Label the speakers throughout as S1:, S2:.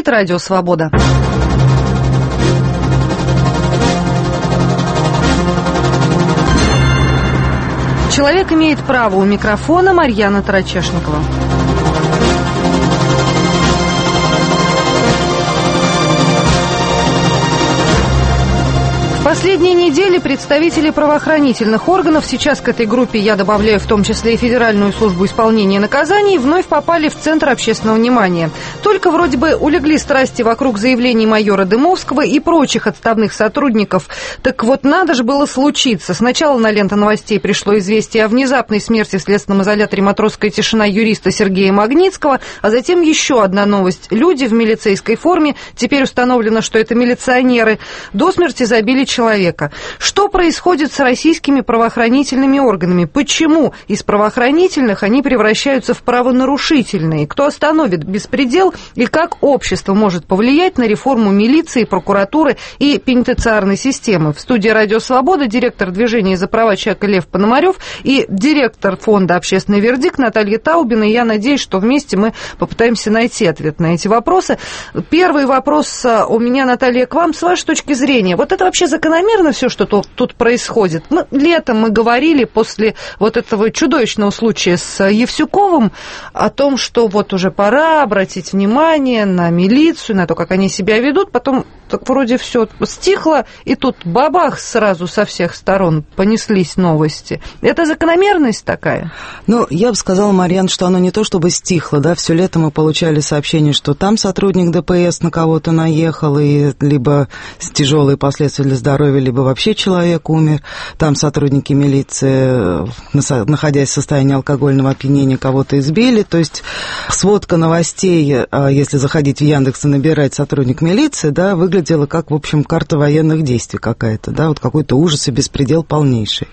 S1: Говорит Радио Свобода. Человек имеет право. У микрофона Марьяна Тарачешникова. В последние недели представители правоохранительных органов, сейчас к этой группе я добавляю в том числе и Федеральную службу исполнения наказаний, вновь попали в центр общественного внимания. Только вроде бы улегли страсти вокруг заявлений майора Дымовского и прочих отставных сотрудников. Так вот, надо же было случиться. Сначала на ленту новостей пришло известие о внезапной смерти в следственном изоляторе «Матросская тишина» юриста Сергея Магнитского, а затем еще одна новость. Люди в милицейской форме, теперь установлено, что это милиционеры, до смерти забили человека. Что происходит с российскими правоохранительными органами? Почему из правоохранительных они превращаются в правонарушительные? Кто остановит беспредел и как общество может повлиять на реформу милиции, прокуратуры и пенитенциарной системы? В студии «Радио Свобода» директор движения «За права человека» Лев Пономарев и директор фонда «Общественный вердикт» Наталья Таубина. И я надеюсь, что вместе мы попытаемся найти ответ на эти вопросы. Первый вопрос у меня, Наталья, к вам. С вашей точки зрения, вот это вообще закономерно все, что тут происходит? Летом мы говорили после вот этого чудовищного случая с Евсюковым о том, что вот уже пора обратить внимание на милицию, на то, как они себя ведут. Потом так вроде все стихло, и тут бабах сразу со всех сторон понеслись новости. Это закономерность такая?
S2: Ну, я бы сказала, Марьян, что оно не то чтобы стихло, да, все лето мы получали сообщение, что там сотрудник ДПС на кого-то наехал, и либо с тяжелые последствия для здоровья, либо вообще человек умер. Там сотрудники милиции, находясь в состоянии алкогольного опьянения, кого-то избили. То есть сводка новостей, если заходить в Яндекс и набирать сотрудник милиции, да, выглядела как, в общем, карта военных действий какая-то, да, вот какой-то ужас и беспредел полнейший.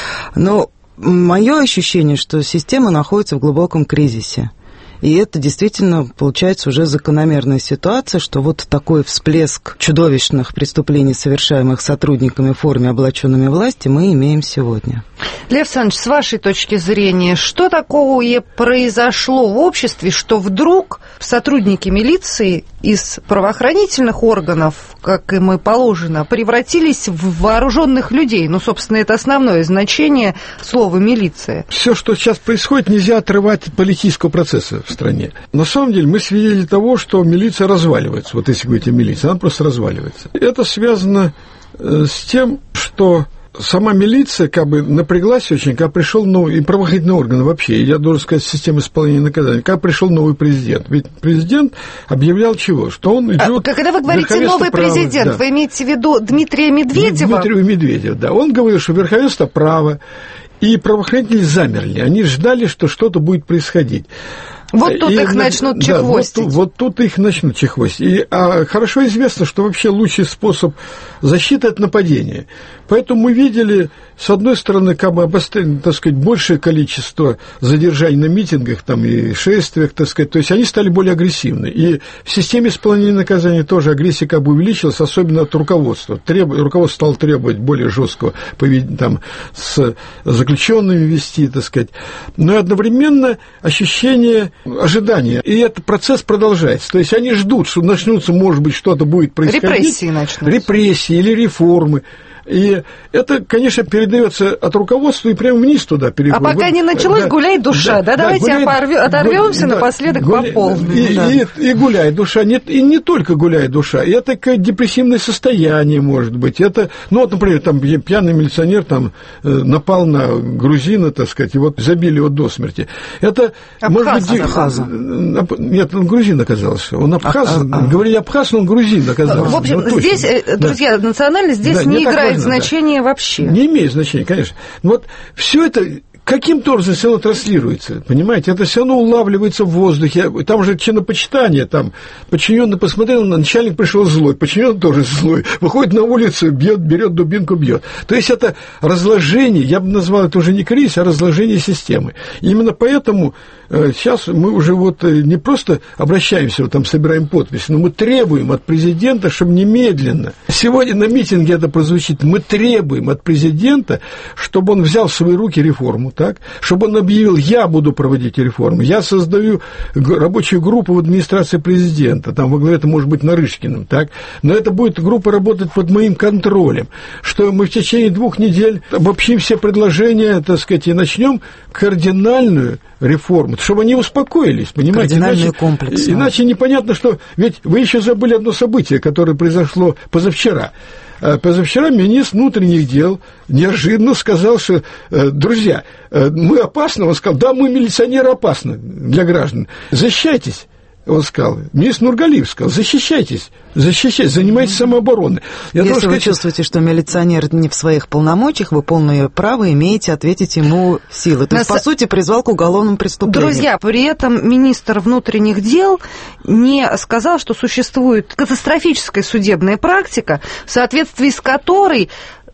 S2: Но мое ощущение, что система находится в глубоком кризисе. И это действительно получается уже закономерная ситуация, что вот такой всплеск чудовищных преступлений, совершаемых сотрудниками в форме, облаченными власти, мы имеем сегодня.
S1: Лев Александрович, с вашей точки зрения, что такое произошло в обществе, что вдруг сотрудники милиции из правоохранительных органов, как им и положено, превратились в вооруженных людей? Ну, собственно, это основное значение слова «милиция».
S3: Все, что сейчас происходит, нельзя отрывать от политического процесса в стране. На самом деле мы свидетели того, что милиция разваливается. Вот если говорить о милиции, она просто разваливается. Это связано с тем, что сама милиция как бы напряглась очень, когда пришел новый, и правоохранительные органы вообще, я должен сказать, система исполнения наказаний, когда пришел новый президент. Ведь президент объявлял чего? Что он идет...
S1: Когда вы говорите «новый президент», да, вы имеете в виду Дмитрия Медведева?
S3: Дмитрия Медведева, да. Он говорил, что верховенство права, и правоохранители замерли. Они ждали, что что-то будет происходить.
S1: Вот тут их начнут чехвостить.
S3: Да, вот тут их начнут чехвостить. Хорошо известно, что вообще лучший способ защиты – это нападение. Поэтому мы видели, с одной стороны, как бы, так сказать, большее количество задержаний на митингах там, и шествиях, так сказать, то есть они стали более агрессивны. И в системе исполнения наказаний тоже агрессия как бы увеличилась, особенно от руководства. Руководство стало требовать более жесткого поведения, там, с заключенными вести, так сказать. Но одновременно ощущение ожидания. И этот процесс продолжается. То есть они ждут, что начнутся, может быть, что-то будет происходить.
S1: Репрессии начнутся.
S3: Репрессии или реформы. И это, конечно, передается от руководства и прямо вниз туда переходит.
S1: А пока не началось, да, гуляй душа. Да, давайте оторвемся напоследок по полной.
S3: И гуляй душа. Нет, и не только гуляй душа. Это депрессивное состояние, может быть. Это, ну, вот, например, там пьяный милиционер там напал на грузина, так сказать, и вот забили его до смерти. Это,
S2: Абхаза.
S3: Нет, он грузин оказался. Он абхаз. Говорили абхаз, но он грузин оказался.
S1: В общем, здесь, друзья, национальность здесь не играет значения вообще.
S3: Не имеет значения, конечно. Вот все это каким-то образом все равно транслируется, понимаете? Это все равно улавливается в воздухе. Там же чинопочитание, там подчиненный посмотрел, начальник пришел злой, подчиненный тоже злой, выходит на улицу, бьет, берет дубинку, бьет. То есть это разложение, я бы назвал это уже не кризис, а разложение системы. И именно поэтому сейчас мы уже вот не просто обращаемся, вот там собираем подписи, но мы требуем от президента, чтобы немедленно, сегодня на митинге это прозвучит, мы требуем от президента, чтобы он взял в свои руки реформу, так, чтобы он объявил, я буду проводить реформу, я создаю рабочую группу в администрации президента, там во главе это может быть Нарышкиным, так, но это будет группа работать под моим контролем, что мы в течение 2 недель обобщим все предложения, так сказать, и начнем кардинальную реформу, чтобы они успокоились, понимаете?
S2: Кардинальный комплекс.
S3: Иначе непонятно, что... Ведь вы еще забыли одно событие, которое произошло позавчера. Позавчера министр внутренних дел неожиданно сказал, что, друзья, мы опасны. Он сказал, да, мы, милиционеры, опасны для граждан. Защищайтесь. Он сказал, министр Нургалиев сказал, защищайтесь, занимайтесь самообороной.
S2: Если вы чувствуете, что милиционер не в своих полномочиях, вы полное право имеете ответить ему силой. То есть, по сути, призвал к уголовному преступлению.
S1: Друзья, при этом министр внутренних дел не сказал, что существует катастрофическая судебная практика, в соответствии с которой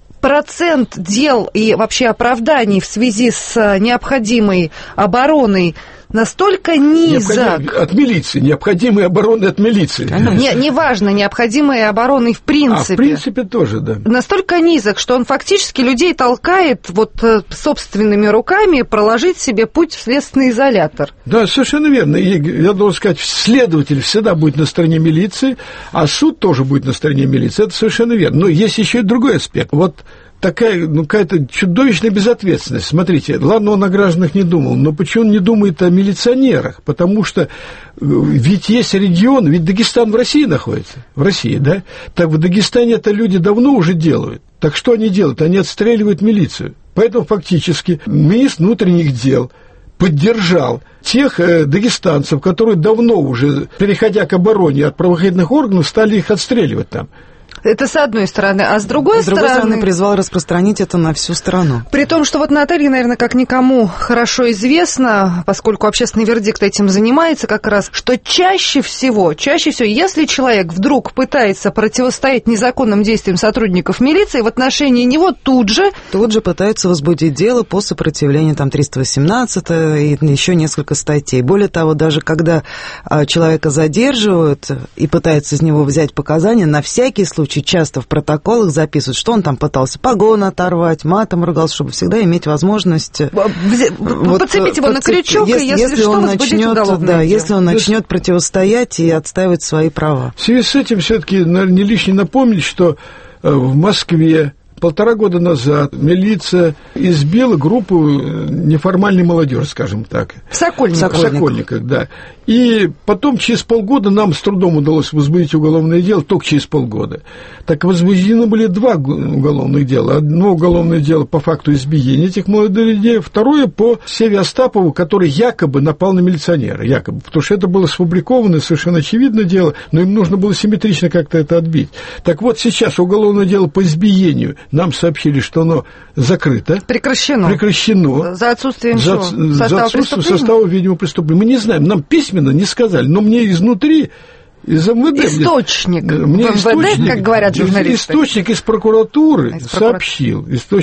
S1: процент дел и вообще оправданий в связи с необходимой обороной настолько низок.
S3: От милиции, необходимой обороны от милиции.
S1: Неважно, необходимой обороны в принципе.
S3: В принципе тоже, да.
S1: Настолько низок, что он фактически людей толкает вот собственными руками проложить себе путь в следственный изолятор.
S3: Да, совершенно верно. И я должен сказать, следователь всегда будет на стороне милиции, а суд тоже будет на стороне милиции. Это совершенно верно. Но есть еще и другой аспект. Вот такая, какая-то чудовищная безответственность. Смотрите, ладно, он о гражданах не думал, но почему он не думает о милиционерах? Потому что ведь есть регион, ведь Дагестан в России находится, в России, да? Так в Дагестане это люди давно уже делают. Так что они делают? Они отстреливают милицию. Поэтому фактически министр внутренних дел поддержал тех дагестанцев, которые давно уже, переходя к обороне от правоохранительных органов, стали их отстреливать там.
S1: Это с одной стороны. А с другой стороны
S2: призвал распространить это на всю страну.
S1: При том, что вот Наталья, наверное, как никому хорошо известно, поскольку общественный вердикт этим занимается как раз, что чаще всего, если человек вдруг пытается противостоять незаконным действиям сотрудников милиции, в отношении него тут же
S2: пытаются возбудить дело по сопротивлению, там, 318 и еще несколько статей. Более того, даже когда человека задерживают и пытаются из него взять показания, на всякий случай часто в протоколах записывают, что он там пытался погоны оторвать, матом ругался, чтобы всегда иметь возможность...
S1: Подцепить его на крючок, и если что, возбудить уголовное дело.
S2: Если он начнет противостоять и отстаивать свои права.
S3: В связи с этим все-таки, наверное, не лишне напомнить, что в Москве 1,5 года назад милиция избила группу неформальной молодежи, скажем так.
S1: В Сокольниках,
S3: да. И потом через полгода нам с трудом удалось возбудить уголовное дело, только через полгода. Так возбуждены были 2 уголовных дела. Одно уголовное дело по факту избиения этих молодых людей, второе по Севе Остапову, который якобы напал на милиционера. Якобы, потому что это было сфабрикованное, совершенно очевидное дело, но им нужно было симметрично как-то это отбить. Так вот, сейчас уголовное дело по избиению нам сообщили, что оно закрыто. Прекращено.
S1: За отсутствием
S3: состава, видимо, преступления. Мы не знаем, нам письменно не сказали, но мне изнутри, из МВД...
S1: Источник в МВД, как говорят журналисты.
S3: Источник из прокуратуры сообщил,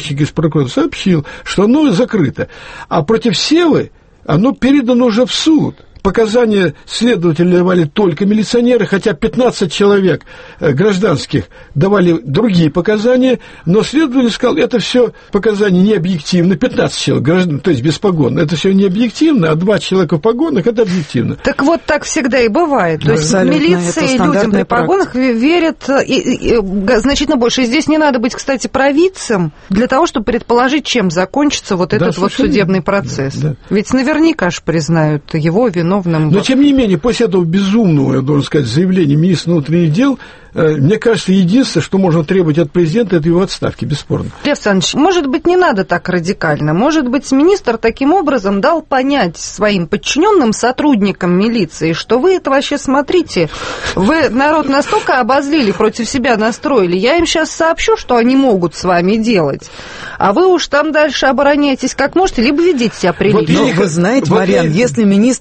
S3: что оно закрыто. А против Севы оно передано уже в суд. Показания следователя давали только милиционеры, хотя 15 человек гражданских давали другие показания, но следователь сказал, это все показания не объективны, 15 человек граждан, то есть без погон, это все не объективно, а 2 человека в погонах, это объективно.
S1: Так вот, так всегда и бывает. То есть милиция и людям при погонах верят значительно больше. И здесь не надо быть, кстати, провидцем для того, чтобы предположить, чем закончится вот этот вот судебный процесс. Да. Ведь наверняка же признают его вину.
S3: Но, тем не менее, после этого безумного, я должен сказать, заявления министра внутренних дел, мне кажется, единственное, что можно требовать от президента, это его отставки, бесспорно.
S1: Лев Александрович, может быть, не надо так радикально. Может быть, министр таким образом дал понять своим подчиненным сотрудникам милиции, что вы это вообще смотрите, вы народ настолько обозлили, против себя настроили, я им сейчас сообщу, что они могут с вами делать, а вы уж там дальше обороняйтесь как можете, либо ведите себя прилично.
S2: Но вы знаете, Марьян, если министр использует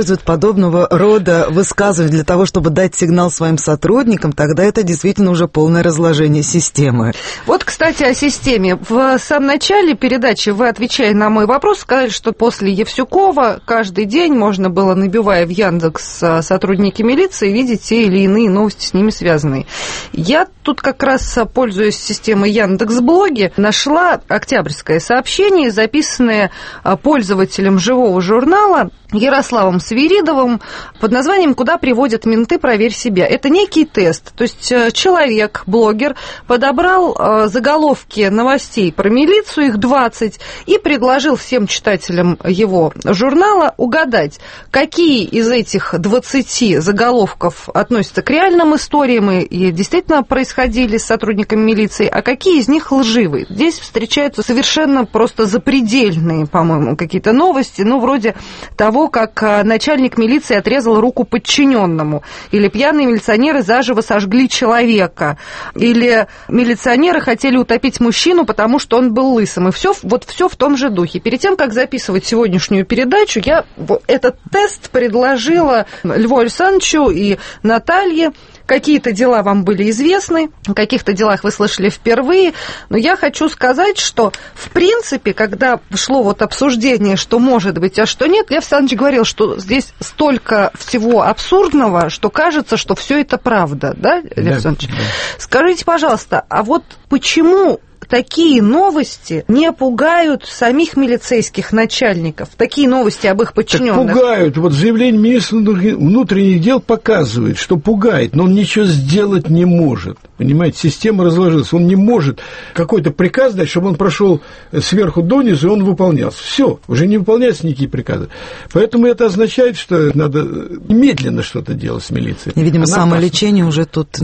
S2: используют подобного рода высказывания для того, чтобы дать сигнал своим сотрудникам, тогда это действительно уже полное разложение системы.
S1: Вот, кстати, о системе. В самом начале передачи вы, отвечая на мой вопрос, сказали, что после Евсюкова каждый день можно было, набивая в Яндекс сотрудники милиции, видеть те или иные новости с ними связанные. Я тут как раз, пользуясь системой Яндекс.Блоги, нашла октябрьское сообщение, записанное пользователем живого журнала Ярославом Свиридовым под названием «Куда приводят менты, проверь себя». Это некий тест. То есть человек, блогер, подобрал заголовки новостей про милицию, их 20, и предложил всем читателям его журнала угадать, какие из этих 20 заголовков относятся к реальным историям и действительно происходили с сотрудниками милиции, а какие из них лживые. Здесь встречаются совершенно просто запредельные, по-моему, какие-то новости, ну, вроде того, как начальник милиции отрезал руку подчиненному, или пьяные милиционеры заживо сожгли человека, или милиционеры хотели утопить мужчину, потому что он был лысым. И все в том же духе. Перед тем, как записывать сегодняшнюю передачу, я этот тест предложила Льву Александровичу и Наталье. Какие-то дела вам были известны, о каких-то делах вы слышали впервые, но я хочу сказать, что, в принципе, когда шло вот обсуждение, что может быть, а что нет, Лев Александрович говорил, что здесь столько всего абсурдного, что кажется, что все это правда, да, Лев Александрович? Да. Скажите, пожалуйста, а вот почему такие новости не пугают самих милицейских начальников? Такие новости об их подчиненных.
S3: Так пугают. Вот заявление министра внутренних дел показывает, что пугает, но он ничего сделать не может. Понимаете, система разложилась. Он не может какой-то приказ дать, чтобы он прошел сверху донизу, и он выполнялся. Все, уже не выполняются никакие приказы. Поэтому это означает, что надо немедленно что-то делать с милицией.
S2: И, видимо, самолечение уже тут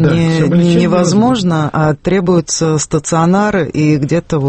S2: невозможно, а требуются стационары. И где-то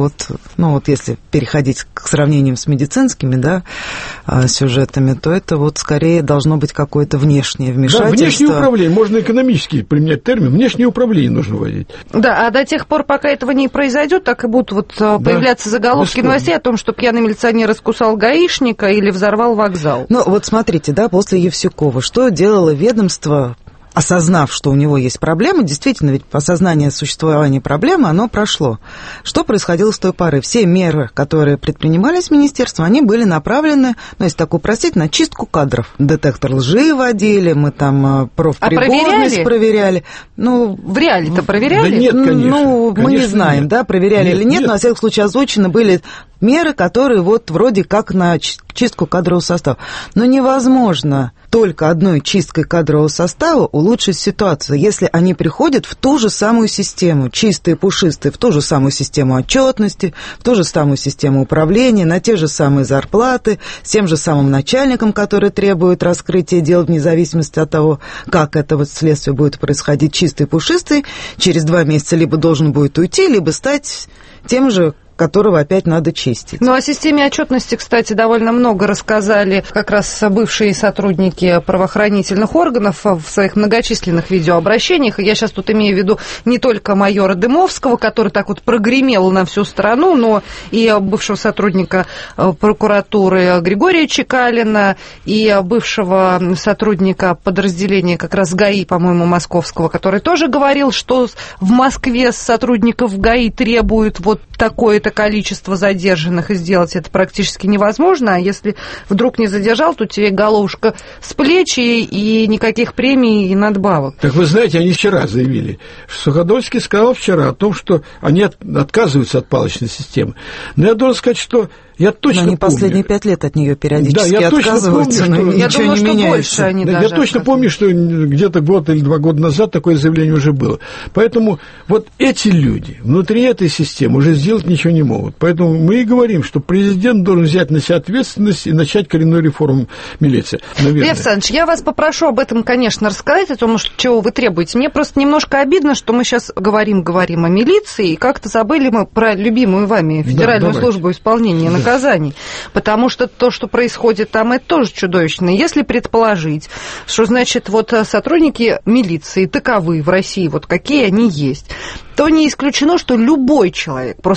S2: если переходить к сравнениям с медицинскими, да, сюжетами, то это вот скорее должно быть какое-то внешнее вмешательство.
S3: Да, внешнее управление, можно экономически применять термин, внешнее управление нужно вводить.
S1: Да, а до тех пор, пока этого не произойдет, так и будут появляться заголовки новостей о том, что пьяный милиционер искусал гаишника или взорвал вокзал.
S2: Ну, вот смотрите, да, после Евсюкова, что делало ведомство, осознав, что у него есть проблемы, действительно, ведь осознание существования проблемы, оно прошло. Что происходило с той поры? Все меры, которые предпринимались министерством, они были направлены, если так упростить, на чистку кадров. Детектор лжи вводили, мы там профпригодность проверяли. Ну,
S1: в реале-то проверяли?
S3: Да нет, конечно.
S2: Мы не знаем, нет. Да, проверяли или нет, но, во всяком случае, озвучены были меры, которые вот вроде как на чистку кадрового состава. Но невозможно только одной чисткой кадрового состава улучшить ситуацию, если они приходят в ту же самую систему, чистые, пушистые, в ту же самую систему отчетности, в ту же самую систему управления, на те же самые зарплаты, с тем же самым начальником, который требует раскрытия дел вне зависимости от того, как это вот следствие будет происходить, чистый, пушистый, через 2 месяца либо должен будет уйти, либо стать тем же, которого опять надо чистить.
S1: Ну, о системе отчетности, кстати, довольно много рассказали как раз бывшие сотрудники правоохранительных органов в своих многочисленных видеообращениях. И я сейчас тут имею в виду не только майора Дымовского, который так вот прогремел на всю страну, но и бывшего сотрудника прокуратуры Григория Чекалина, и бывшего сотрудника подразделения как раз ГАИ, по-моему, московского, который тоже говорил, что в Москве сотрудников ГАИ требуют вот такое-то количество задержанных, и сделать это практически невозможно, а если вдруг не задержал, то тебе головушка с плеч и никаких премий и надбавок.
S3: Так вы знаете, они вчера заявили, что Суходольский сказал вчера о том, что они отказываются от палочной системы. Но я должен сказать, что я точно помню.
S2: Они последние 5 лет от нее периодически отказываются,
S3: но
S2: ничего не меняется.
S3: Я точно помню, что где-то год или 2 года назад такое заявление уже было. Поэтому вот эти люди внутри этой системы уже сделать ничего не могут. Поэтому мы и говорим, что президент должен взять на себя ответственность и начать коренную реформу милиции.
S1: Лев Александрович, я вас попрошу об этом, конечно, рассказать, о том, чего вы требуете. Мне просто немножко обидно, что мы сейчас говорим о милиции, и как-то забыли мы про любимую вами Федеральную службу исполнения наказаний. Потому что то, что происходит там, это тоже чудовищно. Если предположить, что, значит, вот сотрудники милиции таковы в России, вот какие они есть, то не исключено, что любой человек, просто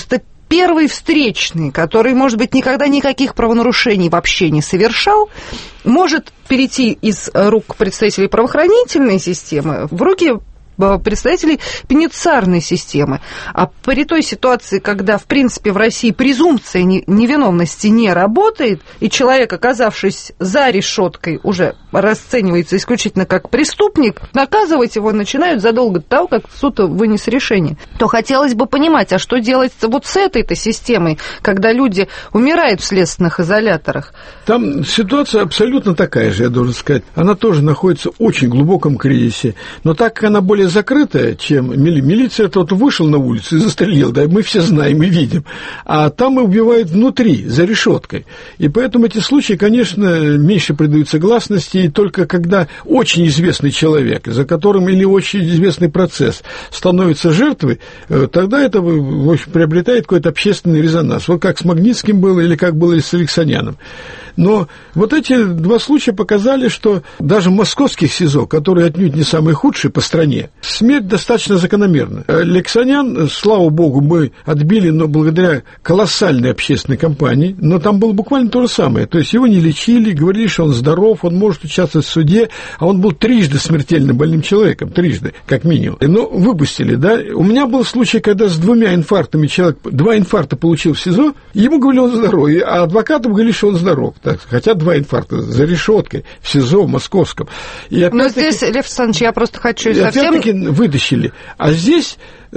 S1: первый встречный, который, может быть, никогда никаких правонарушений вообще не совершал, может перейти из рук представителей правоохранительной системы в руки представителей пенитенциарной системы. А при той ситуации, когда, в принципе, в России презумпция невиновности не работает, и человек, оказавшись за решеткой, уже расценивается исключительно как преступник, наказывать его начинают задолго до того, как суд вынес решение, то хотелось бы понимать, а что делать вот с этой-то системой, когда люди умирают в следственных изоляторах?
S3: Там ситуация абсолютно такая же, я должен сказать. Она тоже находится в очень глубоком кризисе, но так как она более закрытая, чем милиция, тот вышел на улицу и застрелил, да, мы все знаем и видим, а там и убивают внутри, за решеткой. И поэтому эти случаи, конечно, меньше придаются гласности, и только когда очень известный человек, за которым или очень известный процесс становится жертвой, тогда это, в общем, приобретает какой-то общественный резонанс. Вот как с Магнитским было или как было с Алексаняном. Но вот эти два случая показали, что даже в московских СИЗО, которые отнюдь не самые худшие по стране, смерть достаточно закономерна. Алексанян, слава богу, мы отбили, но благодаря колоссальной общественной кампании, но там было буквально то же самое. То есть его не лечили, говорили, что он здоров, он может участвовать в суде, а он был трижды смертельно больным человеком, трижды, как минимум. Но выпустили, да. У меня был случай, когда с 2 инфарктами человек, 2 инфаркта получил в СИЗО, ему говорили, он здоровый, а адвокатам говорили, что он здоров. Так, хотя 2 инфаркта за решеткой в СИЗО в московском. Но
S1: здесь, Лев Александрович, я просто хочу совсем...
S3: Опять-таки вытащили. А здесь,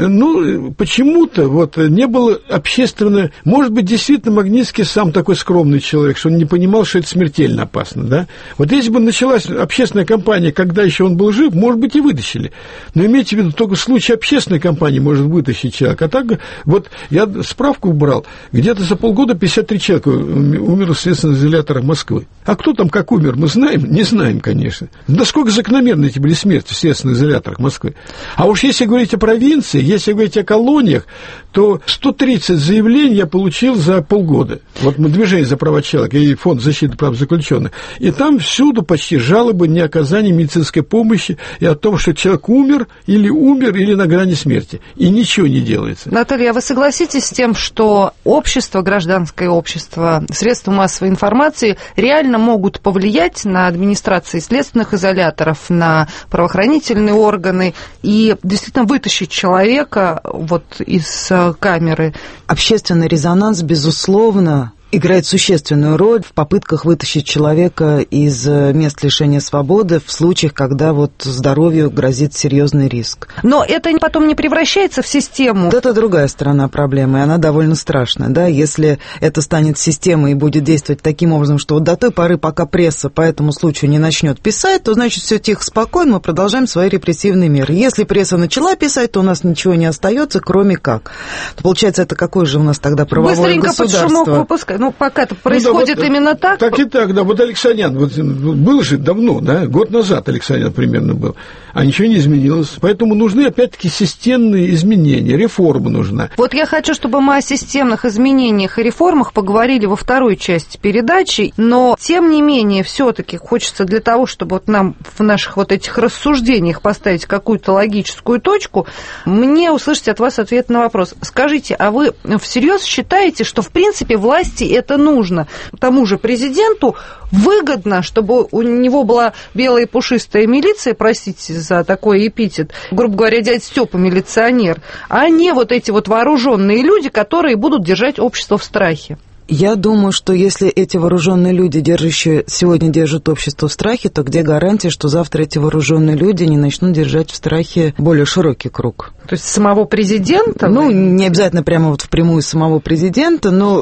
S3: почему-то вот не было общественного... Может быть, действительно, Магнитский сам такой скромный человек, что он не понимал, что это смертельно опасно, да? Вот если бы началась общественная кампания, когда еще он был жив, может быть, и вытащили. Но имейте в виду, только в случае общественной кампании может вытащить человека. А так, вот я справку брал, где-то за полгода 53 человека умерло в следственных изоляторах Москвы. А кто там как умер, мы знаем? Не знаем, конечно. Насколько закономерны эти были смерти в следственных изоляторах Москвы. А уж если говорить о провинции, если говорить о колониях, то 130 заявлений я получил за полгода. Вот мы движение за права человека и фонд защиты прав заключенных. И там всюду почти жалобы не оказания медицинской помощи и о том, что человек умер или на грани смерти. И ничего не делается.
S1: Наталья, вы согласитесь с тем, что общество, гражданское общество, средства массовой информации реально могут повлиять на администрации следственных изоляторов, на правоохранительные органы и действительно вытащить человека вот из камеры?
S2: Общественный резонанс, безусловно, играет существенную роль в попытках вытащить человека из мест лишения свободы в случаях, когда вот здоровью грозит серьезный риск.
S1: Но это потом не превращается в систему?
S2: Вот это другая сторона проблемы, и она довольно страшная, да, если это станет системой и будет действовать таким образом, что вот до той поры, пока пресса по этому случаю не начнет писать, то, значит, все тихо, спокойно, мы продолжаем свои репрессивные меры. Если пресса начала писать, то у нас ничего не остается, кроме как. То, получается, это какое же у нас тогда правовое
S1: быстренько
S2: государство?
S1: Быстренько под шумок выпускать. Ну, пока это происходит именно так.
S3: Так и так, да. Вот Алексанян, вот был же давно, да, год назад Алексанян примерно был, а ничего не изменилось. Поэтому нужны, опять-таки, системные изменения, реформа нужна.
S1: Вот я хочу, чтобы мы о системных изменениях и реформах поговорили во второй части передачи, но, тем не менее, все-таки хочется для того, чтобы вот нам в наших вот этих рассуждениях поставить какую-то логическую точку, мне услышать от вас ответ на вопрос. Скажите, а вы всерьез считаете, что, в принципе, власти это нужно? Тому же президенту выгодно, чтобы у него была белая и пушистая милиция, простите за такой эпитет, грубо говоря, дядя Степа милиционер, а не вот эти вот вооруженные люди, которые будут держать общество в страхе.
S2: Я думаю, что если эти вооруженные люди, сегодня держат общество в страхе, то где гарантия, что завтра эти вооруженные люди не начнут держать в страхе более широкий круг?
S1: То есть самого президента?
S2: Ну, не обязательно прямо вот впрямую самого президента, но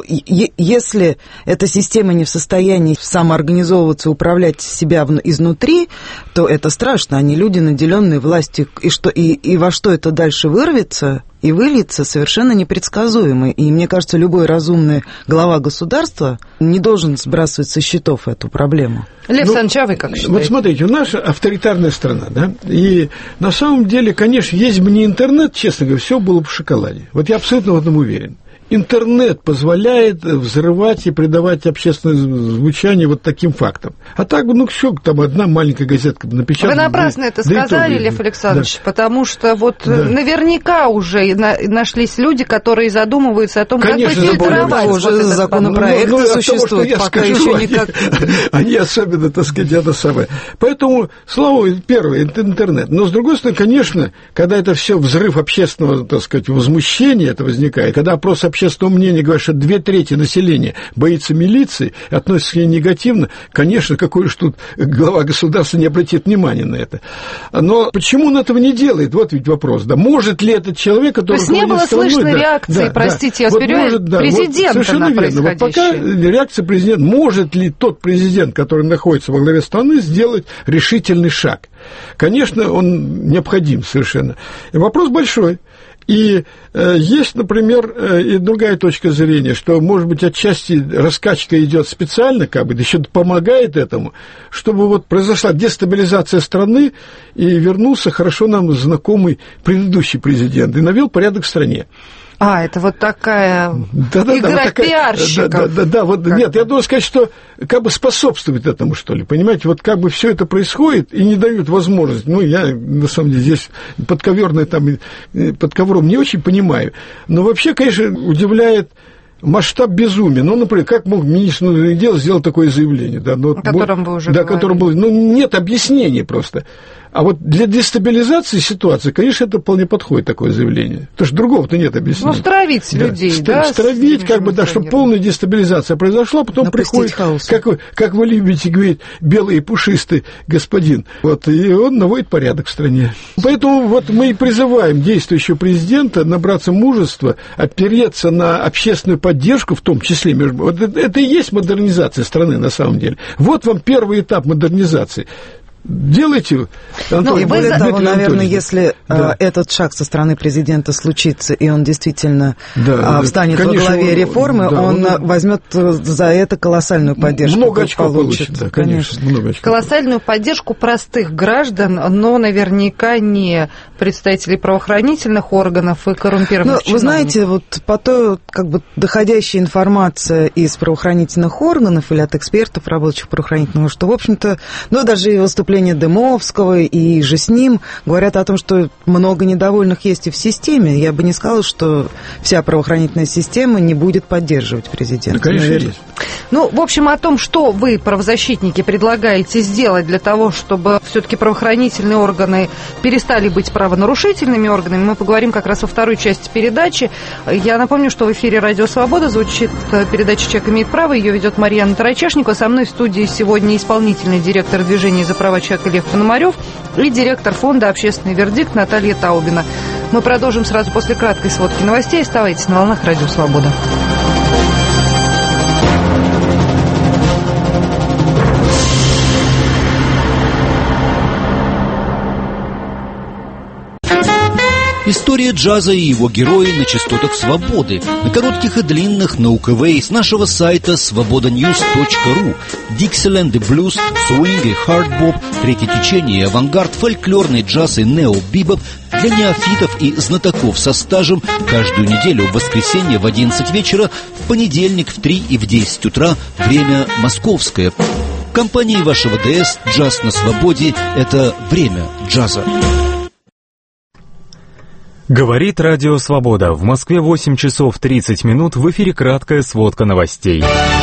S2: если эта система не в состоянии самоорганизовываться, управлять себя изнутри, то это страшно. Они люди, наделенные властью, и во что это дальше вырвется и выльется, совершенно непредсказуемо. И мне кажется, любой разумный глава государства не должен сбрасывать со счетов эту проблему.
S1: Лев Александрович, а вы как считаете?
S3: Вот смотрите, у нас авторитарная страна, да, и на самом деле, конечно, если бы не интернет, честно говоря, все было бы в шоколаде. Вот я абсолютно в этом уверен. интернет позволяет взрывать и придавать общественное звучание вот таким фактам. А так, что там одна маленькая газетка напечатала.
S1: Вы напрасно это сказали, Лев Александрович, потому что наверняка уже нашлись люди, которые задумываются о том,
S3: конечно,
S1: как фильтровать
S2: уже законопроект существует, пока еще никак.
S3: Они особенно, так сказать, это самое. Поэтому, слово первое, интернет. Но, с другой стороны, конечно, когда это все взрыв общественного, так сказать, возмущения это возникает, когда опрос общественного мнения говорит, что 2/3 населения боится милиции, относится к ней негативно, конечно, какой же тут глава государства не обратит внимания на это. Но почему он этого не делает? Вот ведь вопрос. Да. Может ли этот человек, который...
S1: То есть не было слышно реакции, простите, я вперед, президента
S3: совершенно
S1: на
S3: верно. Вот пока реакция президента, может ли тот президент, который находится во главе страны, сделать решительный шаг? Конечно, он необходим совершенно. И вопрос большой. И есть, например, и другая точка зрения, что, может быть, отчасти раскачка идет специально, как бы, еще помогает этому, чтобы вот произошла дестабилизация страны и вернулся хорошо нам знакомый предыдущий президент и навел порядок в стране.
S1: Это вот такая игра пиарщиков.
S3: Нет, я должен сказать, что как бы способствует этому, что ли, понимаете, вот как бы все это происходит и не дают возможность, я, на самом деле, здесь под ковром не очень понимаю, но вообще, конечно, удивляет масштаб безумия. Например, как мог министр внутренних дел сделать такое заявление? Да,
S1: о котором вы уже говорили.
S3: Котором было, нет объяснений просто. А вот для дестабилизации ситуации, конечно, это вполне подходит, такое заявление. Потому что другого-то нет объяснений.
S1: Стравить людей, да?
S3: Стравить, чтобы полная дестабилизация произошла, потом приходит, как вы любите говорить, белый и пушистый господин. И он наводит порядок в стране. Поэтому мы и призываем действующего президента набраться мужества, опереться на общественную поддержку, в том числе, это и есть модернизация страны на самом деле. Вот вам первый этап модернизации. Делайте, Антон,
S2: и более того, наверное, если этот шаг со стороны президента случится, и он действительно встанет во главе реформы, он возьмет за это колоссальную поддержку.
S3: Много очков получит. Да, конечно.
S1: Колоссальную поддержку простых граждан, но наверняка не представителей правоохранительных органов и коррумпированных чиновников.
S2: Вы знаете, по той, доходящей информации из правоохранительных органов или от экспертов, работающих правоохранительного, что, в общем-то, даже и выступление Дымовского и же с ним говорят о том, что много недовольных есть и в системе. Я бы не сказала, что вся правоохранительная система не будет поддерживать президента.
S3: Конечно, есть.
S1: В общем, о том, что вы, правозащитники, предлагаете сделать для того, чтобы все-таки правоохранительные органы перестали быть правонарушительными органами, мы поговорим как раз во второй части передачи. Я напомню, что в эфире «Радио Свобода» звучит передача «Человек имеет право». Ее ведет Марьяна Тарачешникова. Со мной в студии сегодня исполнительный директор движения «За права человека» Лев Пономарев и директор фонда «Общественный вердикт» Наталья Таубина. Мы продолжим сразу после краткой сводки новостей. Оставайтесь на волнах «Радио Свобода».
S4: История джаза и его герои на частотах свободы, на коротких и длинных, на УКВ и с нашего сайта svobodanews.ru. Диксиленд и блюз, свинг и хардбоп, третье течение и авангард, фольклорный джаз и нео-бибоп для неофитов и знатоков со стажем каждую неделю в воскресенье в 11 вечера, в понедельник в 3 и в 10 утра, время московское. В компании вашего ДС «Джаз на свободе» — это время джаза.
S5: Говорит Радио Свобода. В Москве 8 часов 30 минут. В эфире краткая сводка новостей.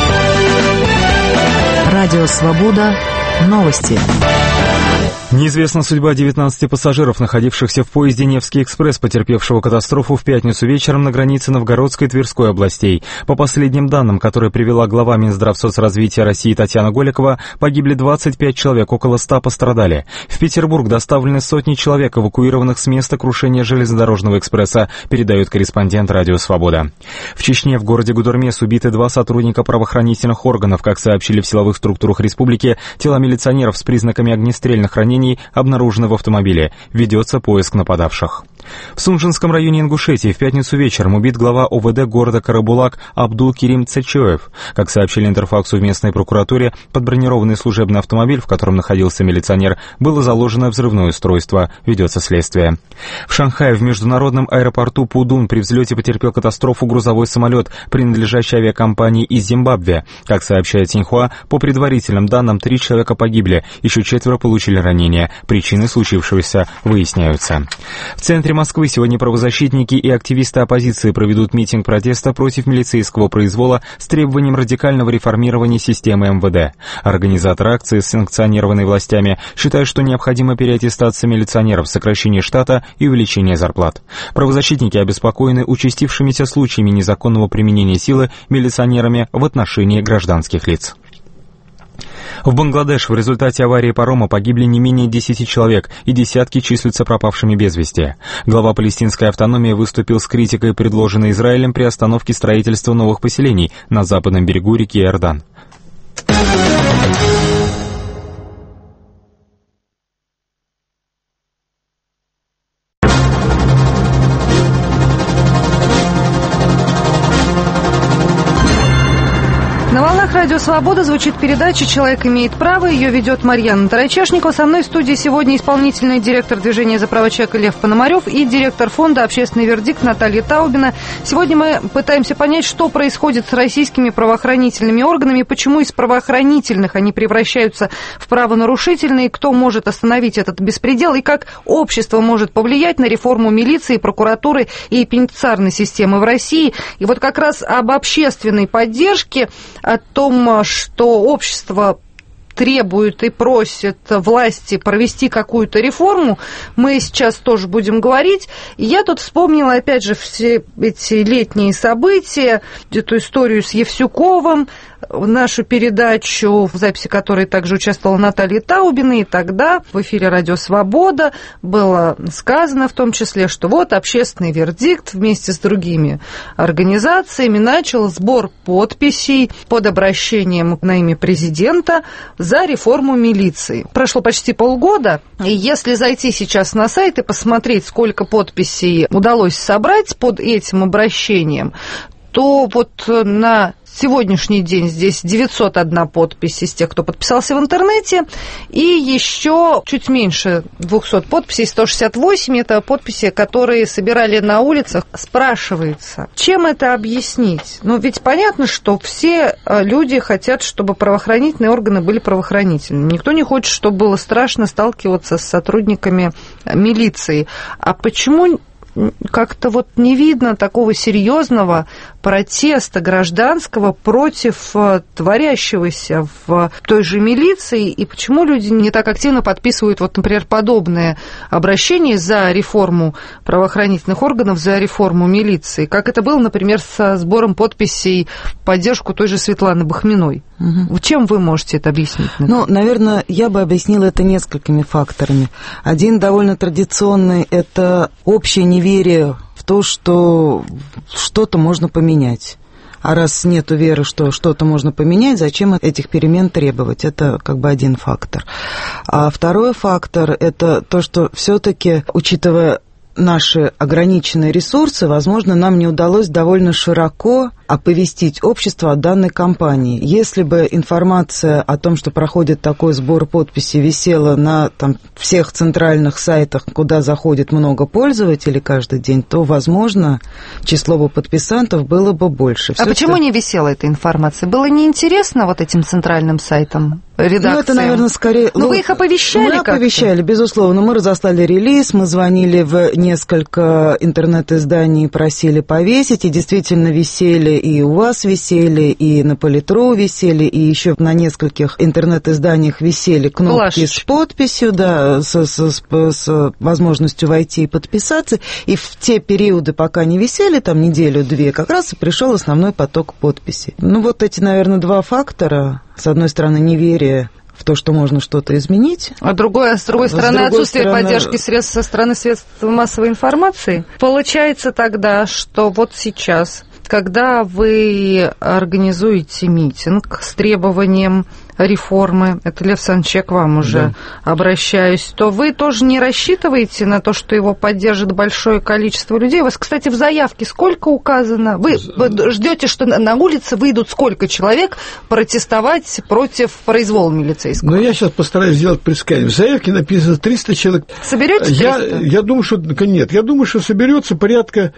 S6: Радио Свобода. Новости.
S5: Неизвестна судьба 19 пассажиров, находившихся в поезде «Невский экспресс», потерпевшего катастрофу в пятницу вечером на границе Новгородской и Тверской областей. По последним данным, которые привела глава Минздравсоцразвития России Татьяна Голикова, погибли 25 человек, около 100 пострадали. В Петербург доставлены сотни человек, эвакуированных с места крушения железнодорожного экспресса, передает корреспондент «Радио Свобода». В Чечне, в городе Гудермес, убиты 2 сотрудника правоохранительных органов. Как сообщили в силовых структурах республики, тела милиционеров с признаками огнестрельных ранений обнаружены в автомобиле. Ведется поиск нападавших. В Сунжинском районе Ингушетии в пятницу вечером убит глава ОВД города Карабулак Абдул-Керим Цачоев. Как сообщили Интерфаксу в местной прокуратуре, под бронированный служебный автомобиль, в котором находился милиционер, было заложено взрывное устройство. Ведется следствие. В Шанхае в международном аэропорту Пудун при взлете потерпел катастрофу грузовой самолет, принадлежащий авиакомпании из Зимбабве. Как сообщает Синьхуа, по предварительным данным 3 человека погибли, еще 4 получили ранения. Причины случившегося выясняются. В центре Москвы сегодня правозащитники и активисты оппозиции проведут митинг протеста против милицейского произвола с требованием радикального реформирования системы МВД. Организаторы акции, санкционированные властями, считают, что необходима переаттестация милиционеров, сокращение штата и увеличение зарплат. Правозащитники обеспокоены участившимися случаями незаконного применения силы милиционерами в отношении гражданских лиц. В Бангладеш в результате аварии парома погибли не менее 10 человек, и десятки числятся пропавшими без вести. Глава палестинской автономии выступил с критикой, предложенной Израилем при остановке строительства новых поселений на западном берегу реки Иордан.
S1: На волнах Радио Свобода звучит передача «Человек имеет право». Ее ведет Марьяна Тарачешникова. Со мной в студии сегодня исполнительный директор движения «За права человека» Лев Пономарев и директор фонда «Общественный вердикт» Наталья Таубина. Сегодня мы пытаемся понять, что происходит с российскими правоохранительными органами, почему из правоохранительных они превращаются в правонарушительные, кто может остановить этот беспредел и как общество может повлиять на реформу милиции, прокуратуры и пенитенциарной системы в России. И вот как раз об общественной поддержке, о том, что общество требует и просит власти провести какую-то реформу, мы сейчас тоже будем говорить. И я тут вспомнила, опять же, все эти летние события, эту историю с Евсюковым, нашу передачу, в записи которой также участвовала Наталья Таубина, и тогда в эфире «Радио Свобода» было сказано в том числе, что вот общественный вердикт вместе с другими организациями начал сбор подписей под обращением на имя президента за реформу милиции. Прошло почти полгода, и если зайти сейчас на сайт и посмотреть, сколько подписей удалось собрать под этим обращением, то вот на сегодняшний день здесь 901 подпись из тех, кто подписался в интернете, и еще чуть меньше 200 подписей, 168, это подписи, которые собирали на улицах. Спрашивается, чем это объяснить? Ну, ведь понятно, что все люди хотят, чтобы правоохранительные органы были правоохранительными. Никто не хочет, чтобы было страшно сталкиваться с сотрудниками милиции. А почему как-то вот не видно такого серьезного протеста гражданского против творящегося в той же милиции, и почему люди не так активно подписывают, вот, например, подобное обращение за реформу правоохранительных органов, за реформу милиции, как это было, например, со сбором подписей в поддержку той же Светланы Бахминой. Угу. Чем вы можете это объяснить?
S2: Ну, наверное, я бы объяснила это несколькими факторами. Один довольно традиционный – это общее неверие в то, что что-то можно поменять. А раз нету веры, что что-то можно поменять, зачем этих перемен требовать? Это как бы один фактор. А второй фактор – это то, что все-таки, учитывая наши ограниченные ресурсы, возможно, нам не удалось довольно широко оповестить общество о данной кампании. Если бы информация о том, что проходит такой сбор подписей, висела на всех центральных сайтах, куда заходит много пользователей каждый день, то, возможно, число бы подписантов было бы больше.
S1: А почему не висела эта информация? Было неинтересно вот этим центральным сайтам? Редакциям?
S2: Ну, это, наверное, скорее...
S1: Вы их оповещали
S2: Мы
S1: как-то?
S2: оповещали, безусловно. Мы разослали релиз, мы звонили в несколько интернет-изданий, просили повесить, и действительно висели, и у вас висели, и на Политру висели, и еще на нескольких интернет-изданиях висели кнопки с подписью, да, с возможностью войти и подписаться. И в те периоды, пока не висели, там неделю-две, как раз и пришел основной поток подписей. Ну, вот эти, наверное, два фактора. С одной стороны, неверие в то, что можно что-то изменить.
S1: А с другой стороны, отсутствие поддержки средств со стороны средств массовой информации. Получается тогда, что вот сейчас, когда вы организуете митинг с требованием реформы, это, Лев Александрович, я к вам уже обращаюсь, то вы тоже не рассчитываете на то, что его поддержит большое количество людей? У вас, кстати, в заявке сколько указано? Вы ждете, что на улице выйдут сколько человек протестовать против произвола милицейского?
S3: Но я сейчас постараюсь сделать предсказание. В заявке написано 300 человек.
S1: Соберете 300?
S3: Я думаю, что нет. Я думаю, что соберется порядка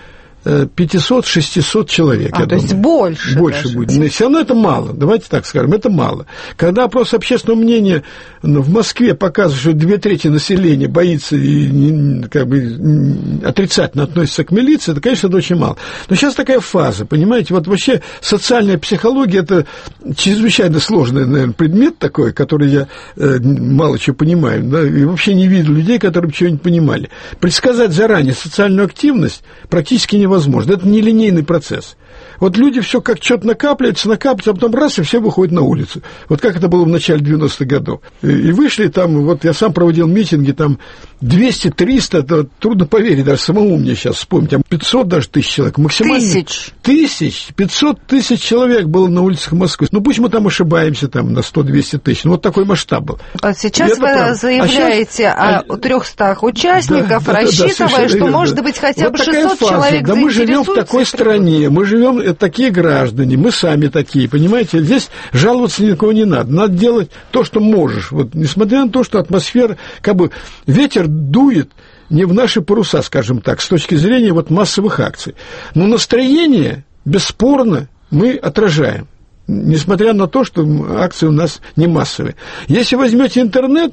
S3: 500-600 человек, я
S1: то
S3: думаю.
S1: Есть больше даже.
S3: Будет. Но все равно это мало, давайте так скажем, это мало. Когда опрос общественного мнения в Москве показывает, что 2/3 населения боится и как бы отрицательно относится к милиции, это, конечно, это очень мало. Но сейчас такая фаза, понимаете, вот вообще социальная психология – это чрезвычайно сложный, наверное, предмет такой, который я мало чего понимаю, да, и вообще не видел людей, которые бы чего-нибудь понимали. Предсказать заранее социальную активность практически невозможно. Это нелинейный процесс. Вот люди все как что-то накапливается, а потом раз, и все выходят на улицу. Вот как это было в начале 90-х годов. И вышли там, вот я сам проводил митинги, там 200-300, это трудно поверить, даже самому мне сейчас вспомнить, там 500 даже тысяч человек. Максимально... Тысяч? 500 тысяч человек было на улицах Москвы. Ну, пусть мы там ошибаемся там, на 100-200 тысяч, но вот такой масштаб был.
S1: А сейчас вы заявляете о 300 участников, рассчитывая, что может быть хотя бы 600 человек.
S3: Да мы живем в такой стране, мы живем такие граждане, мы сами такие, понимаете, здесь жаловаться никого не надо, надо делать то, что можешь, вот, несмотря на то, что атмосфера, как бы, ветер дует не в наши паруса, скажем так, с точки зрения вот массовых акций, но настроение, бесспорно, мы отражаем. Несмотря на то, что акции у нас не массовые. Если возьмете интернет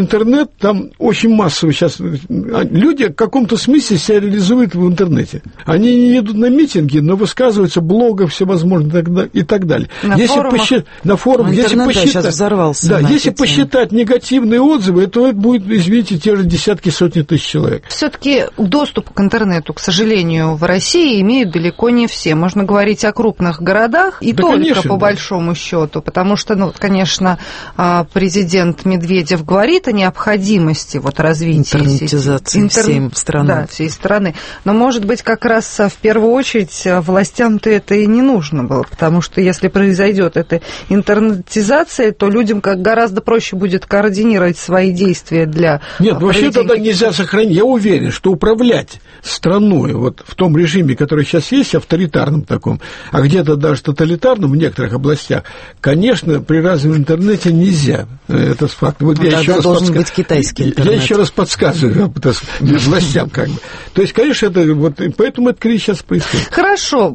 S3: там очень массовый сейчас. Люди в каком-то смысле себя реализуют в интернете. Они не идут на митинги, но высказываются в блогах всевозможных и так далее. На форумах.
S2: Сейчас взорвался.
S3: Да, если посчитать негативные отзывы, то это будет, извините, те же десятки, сотни тысяч человек.
S1: Все-таки доступ к интернету, к сожалению, в России имеют далеко не все. Можно говорить о крупных городах и только конечно, по большому счету, потому что, конечно, президент Медведев говорит о необходимости вот развития
S2: интернетизации всей страны.
S1: Да, всей страны. Но, может быть, как раз в первую очередь властям-то это и не нужно было, потому что если произойдет эта интернетизация, то людям как гораздо проще будет координировать свои действия для...
S3: Нет, вообще тогда нельзя сохранить. Я уверен, что управлять страной вот в том режиме, который сейчас есть, авторитарном таком, а где-то даже тоталитарном в некоторых областях, конечно, при развитом интернете нельзя. Это факт. Вот я еще раз
S2: должен быть китайский интернет.
S3: Я еще раз подсказываю властям, как бы. То есть, конечно, это вот поэтому этот кризис сейчас происходит.
S1: Хорошо.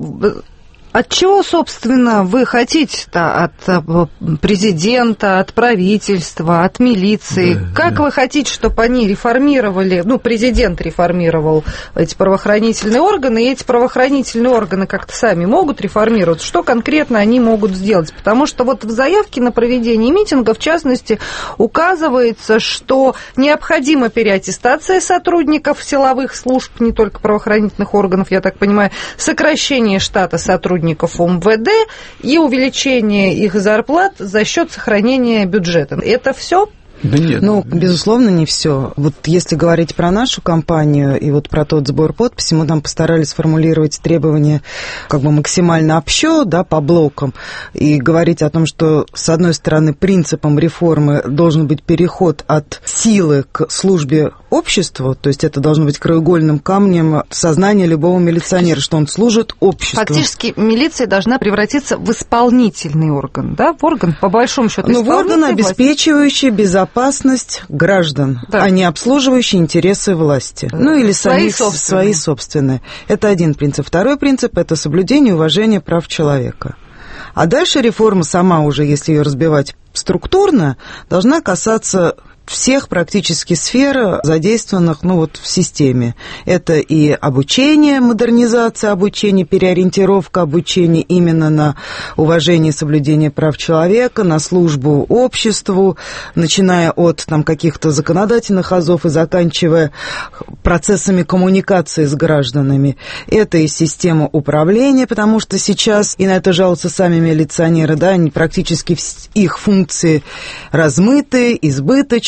S1: От чего, собственно, вы хотите-то? От президента, от правительства, от милиции? Как вы хотите, чтобы они реформировали, президент реформировал эти правоохранительные органы, и эти правоохранительные органы как-то сами могут реформировать? Что конкретно они могут сделать? Потому что вот в заявке на проведение митинга, в частности, указывается, что необходима переаттестация сотрудников силовых служб, не только правоохранительных органов, я так понимаю, сокращение штата сотрудников МВД и увеличение их зарплат за счет сохранения бюджета. Это все?
S3: Да нет.
S2: Безусловно, не все. Вот если говорить про нашу компанию и вот про тот сбор подписей, мы там постарались сформулировать требования как бы максимально общо, да, по блокам, и говорить о том, что, с одной стороны, принципом реформы должен быть переход от силы к службе обществу, то есть это должно быть краеугольным камнем сознания любого милиционера, что он служит обществу.
S1: Фактически милиция должна превратиться в исполнительный орган, да, в орган, по большому счету,
S2: в орган, обеспечивающий безопасность граждан, а не обслуживающий интересы власти. Или свои собственные. Это один принцип. Второй принцип – это соблюдение и уважение прав человека. А дальше реформа сама уже, если ее разбивать структурно, должна касаться всех практически сфер, задействованных в системе. Это и обучение, модернизация обучения, переориентировка обучения именно на уважение и соблюдение прав человека, на службу обществу, начиная от каких-то законодательных азов и заканчивая процессами коммуникации с гражданами. Это и система управления, потому что сейчас, и на это жалуются сами милиционеры, да, практически их функции размыты, избыточны,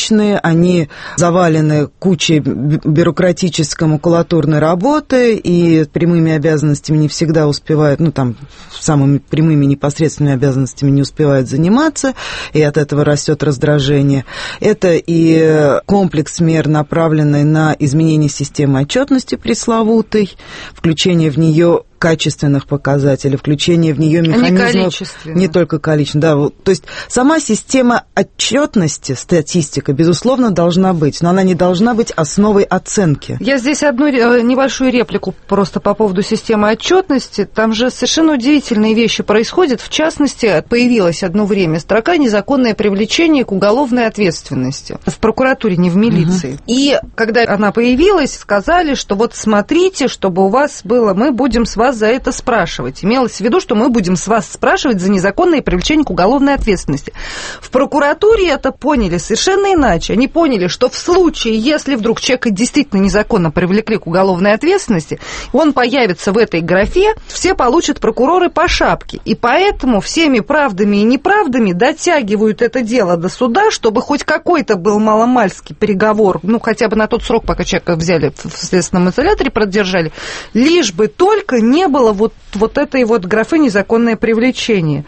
S2: бюрократичные, они завалены кучей бюрократической макулатурной работы и прямыми обязанностями не всегда успевают, самыми прямыми непосредственными обязанностями не успевают заниматься, и от этого растет раздражение. Это и комплекс мер, направленный на изменение системы отчетности пресловутой, включение в нее качественных показателей, включение в нее механизмов, не только количественных. Да, то есть сама система отчетности, статистика, безусловно, должна быть, но она не должна быть основой оценки.
S1: Я здесь одну небольшую реплику просто по поводу системы отчетности. Там же совершенно удивительные вещи происходят. В частности, появилась одно время строка «Незаконное привлечение к уголовной ответственности» в прокуратуре, не в милиции. И когда она появилась, сказали, что вот смотрите, чтобы у вас было, мы будем с вас за это спрашивать. Имелось в виду, что мы будем с вас спрашивать за незаконное привлечение к уголовной ответственности. В прокуратуре это поняли совершенно иначе. Они поняли, что в случае, если вдруг человека действительно незаконно привлекли к уголовной ответственности, он появится в этой графе, все получат прокуроры по шапке. И поэтому всеми правдами и неправдами дотягивают это дело до суда, чтобы хоть какой-то был маломальский переговор, хотя бы на тот срок, пока человека взяли в следственном изоляторе, продержали, лишь бы только не было вот этой вот графы «незаконное привлечение».